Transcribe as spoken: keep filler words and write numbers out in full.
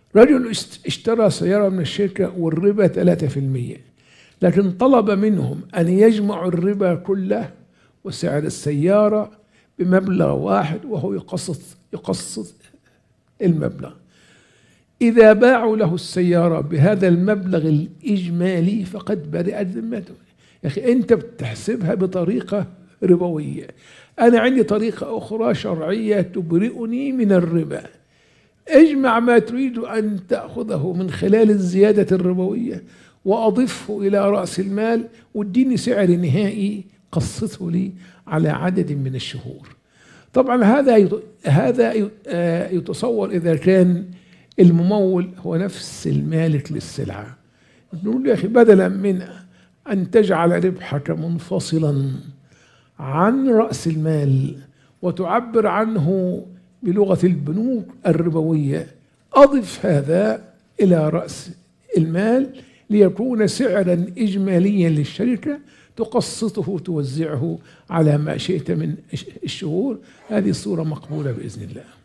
رجل اشترى سيارة من الشركة والربا ثلاثة في المية، لكن طلب منهم أن يجمعوا الربا كله وسعر السيارة بمبلغ واحد وهو يقسط يقسط المبلغ. إذا باعوا له السيارة بهذا المبلغ الإجمالي فقد برئت ذمته. يا أخي أنت بتحسبها بطريقة ربوية، أنا عندي طريقة أخرى شرعية تبرئني من الربا. اجمع ما تريد أن تأخذه من خلال الزيادة الربوية وأضفه إلى رأس المال واديني سعر نهائي قسطه لي على عدد من الشهور. طبعا هذا هذا يتصور إذا كان الممول هو نفس المالك للسلعة. نقول يا أخي بدلا من أن تجعل ربحك منفصلا عن رأس المال وتعبر عنه بلغة البنوك الربوية، أضف هذا إلى رأس المال ليكون سعرا إجماليا للشركة تقسطه وتوزعه على ما شئت من الشهور. هذه الصورة مقبولة بإذن الله.